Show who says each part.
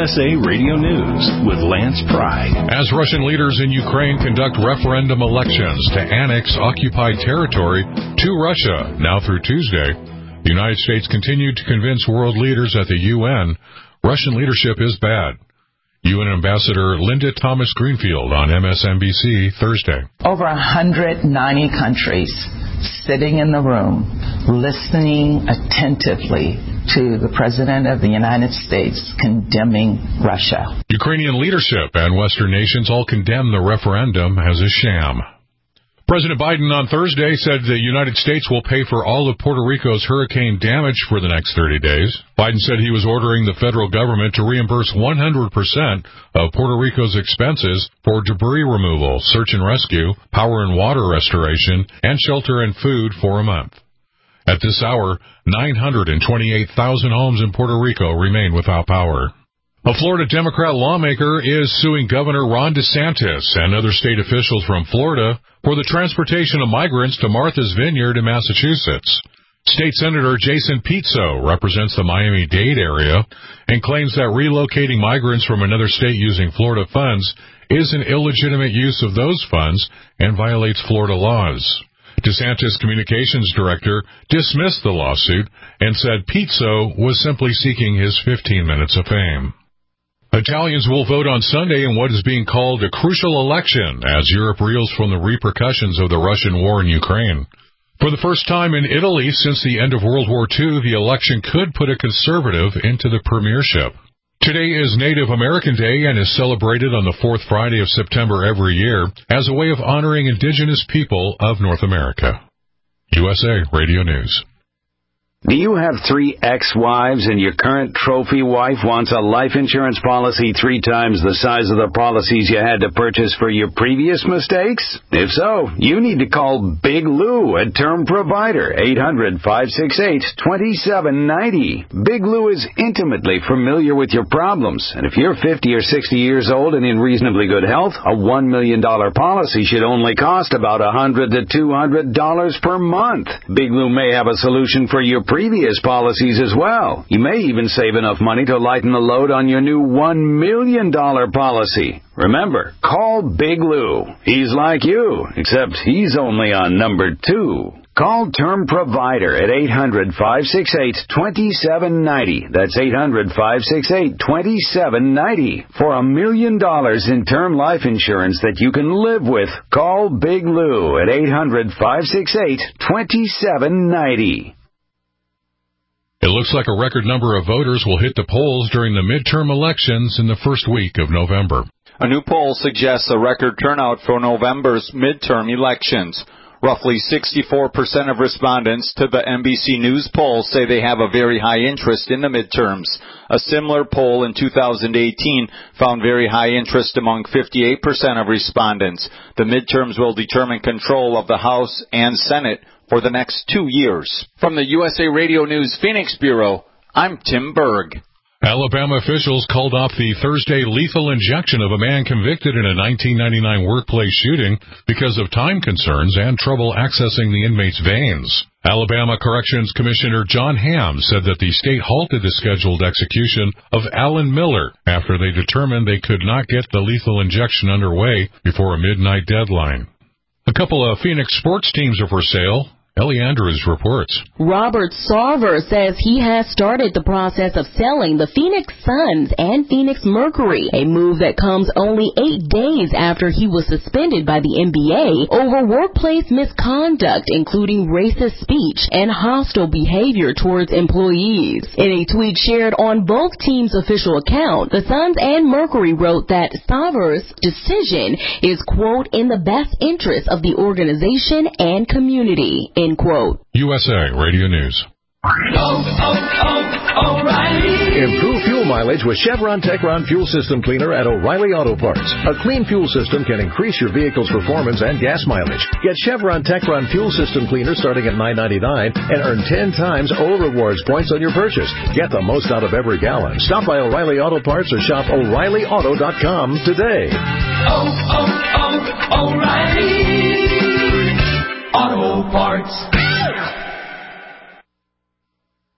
Speaker 1: USA Radio News with Lance Pry.
Speaker 2: As Russian leaders in Ukraine conduct referendum elections to annex occupied territory to Russia now through Tuesday, the United States continued to convince world leaders at the UN Russian leadership is bad. UN Ambassador Linda Thomas-Greenfield on MSNBC Thursday.
Speaker 3: Over 190 countries sitting in the room, listening attentively to the President of the United States condemning Russia.
Speaker 2: Ukrainian leadership and Western nations all condemn the referendum as a sham. President Biden on Thursday said the United States will pay for all of Puerto Rico's hurricane damage for the next 30 days. Biden said he was ordering the federal government to reimburse 100% of Puerto Rico's expenses for debris removal, search and rescue, power and water restoration, and shelter and food for a month. At this hour, 928,000 homes in Puerto Rico remain without power. A Florida Democrat lawmaker is suing Governor Ron DeSantis and other state officials from Florida for the transportation of migrants to Martha's Vineyard in Massachusetts. State Senator Jason Pizzo represents the Miami-Dade area and claims that relocating migrants from another state using Florida funds is an illegitimate use of those funds and violates Florida laws. DeSantis' communications director dismissed the lawsuit and said Pizzo was simply seeking his 15 minutes of fame. Italians will vote on Sunday in what is being called a crucial election as Europe reels from the repercussions of the Russian war in Ukraine. For the first time in Italy since the end of World War II, the election could put a conservative into the premiership. Today is Native American Day and is celebrated on the fourth Friday of September every year as a way of honoring indigenous people of North America. USA Radio News.
Speaker 4: Do you have 3 ex-wives and your current trophy wife wants a life insurance policy 3 times the size of the policies you had to purchase for your previous mistakes? If so, you need to call Big Lou at Term Provider, 800-568-2790. Big Lou is intimately familiar with your problems, and if you're 50 or 60 years old and in reasonably good health, a $1 million policy should only cost about $100 to $200 per month. Big Lou may have a solution for your previous policies as well. You may even save enough money to lighten the load on your new $1 million policy. Remember, call Big Lou. He's like you, except he's only on number 2. Call Term Provider at 800-568-2790. That's 800-568-2790 for $1 million in term life insurance that you can live with. Call Big Lou at 800-568-2790.
Speaker 2: It looks like a record number of voters will hit the polls during the midterm elections in the first week of November.
Speaker 5: A new poll suggests a record turnout for November's midterm elections. Roughly 64% of respondents to the NBC News poll say they have a very high interest in the midterms. A similar poll in 2018 found very high interest among 58% of respondents. The midterms will determine control of the House and Senate for the next 2 years. From the USA Radio News Phoenix Bureau, I'm Tim Berg.
Speaker 2: Alabama officials called off the Thursday lethal injection of a man convicted in a 1999 workplace shooting because of time concerns and trouble accessing the inmate's veins. Alabama Corrections Commissioner John Hamm said that the state halted the scheduled execution of Alan Miller after they determined they could not get the lethal injection underway before a midnight deadline. A couple of Phoenix sports teams are for sale. Ellie Andrews reports.
Speaker 6: Robert Sarver says he has started the process of selling the Phoenix Suns and Phoenix Mercury, a move that comes only 8 days after he was suspended by the NBA over workplace misconduct, including racist speech and hostile behavior towards employees. In a tweet shared on both teams' official account, the Suns and Mercury wrote that Sarver's decision is, quote, in the best interest of the organization and community, end quote.
Speaker 2: USA Radio News.
Speaker 7: O'Reilly. Improve fuel mileage with Chevron Techron Fuel System Cleaner at O'Reilly Auto Parts. A clean fuel system can increase your vehicle's performance and gas mileage. Get Chevron Techron Fuel System Cleaner starting at $9.99 and earn 10 times O Rewards points on your purchase. Get the most out of every gallon. Stop by O'Reilly Auto Parts or shop O'ReillyAuto.com today.
Speaker 8: O'Reilly Auto Parts.